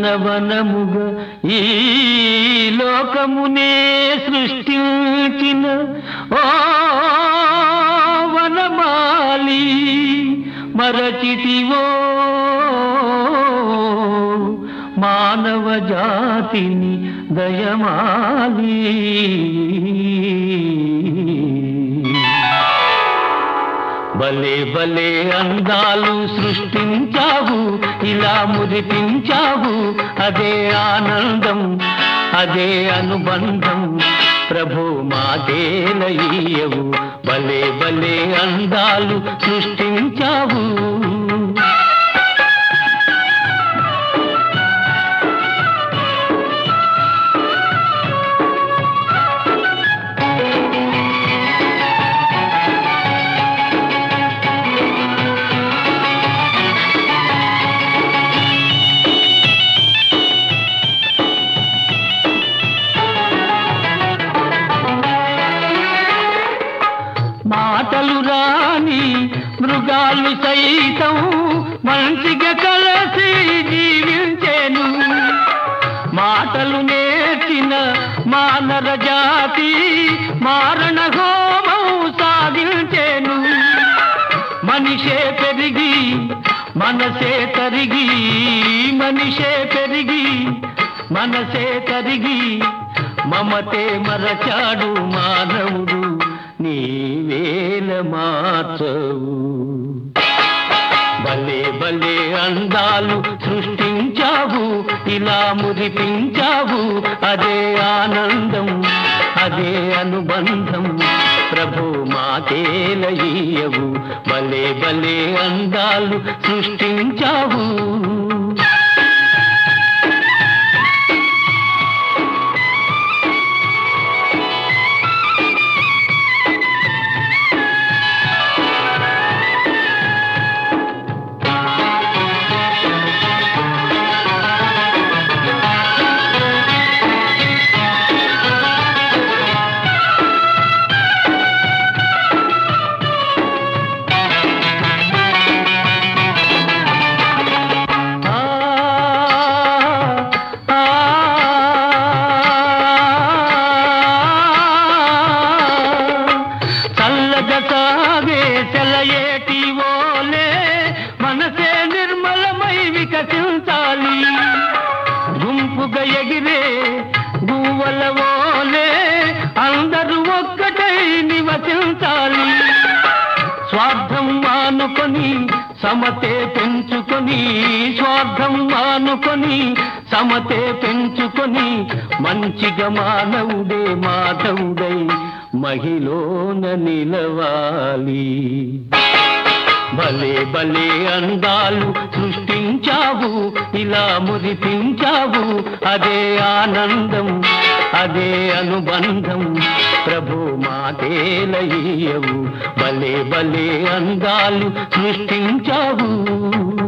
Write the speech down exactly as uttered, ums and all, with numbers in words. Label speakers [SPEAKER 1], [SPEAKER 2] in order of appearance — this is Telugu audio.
[SPEAKER 1] ఉద్యానవనముగా ఈ లోకమునే సృష్టించిన ఓ వనమాలి మరచితివో మానవ జాతిని దయమాలి. భలే భలే అందాలు సృష్టించావు, ఇలా మురిపించావు, అదే ఆనందం, అదే అనుబంధం. ప్రభు మాదేలయ్యవు, భలే భలే అందాలు సృష్టించావు. మాటలు రాని మృగాలు సైతం మంచిగా కలిసి జీవించేను. మాటలు నేర్చిన మానవ జాతి మారణ హోమం సాధించేను. మనిషే పెరిగి మనసే తరిగి, మనిషే పెరిగి మనసే తరిగి, మమతే మరచాడు మానవుడు, నీవేల మార్చవు. భలే భలే అందాలు సృష్టించావు, ఇలా మురిపించావు, అదే ఆనందం, అదే అనుబంధం. ప్రభు మాకేలయ్యవు, భలే భలే అందాలు సృష్టించావు. సెలయేటి ఓలే మనసే నిర్మలమై వికసించాలి, గుంపుగా ఎగిరే గువ్వల ఓలే అందరూ ఒక్కటై నివసించాలి. స్వార్థం మానుకొని సమతే పెంచుకొని, స్వార్థం మానుకొని సమతే పెంచుకొని, మంచిగా మానవుడే మాధవుడై మహిళన నిలవాలి. భలే భలే అందాలు సృష్టించావు, ఇలా మురిపించావు, అదే ఆనందం, అదే అనుబంధం. ప్రభు మాదేలయ్యవు, భలే భలే అందాలు సృష్టించావు.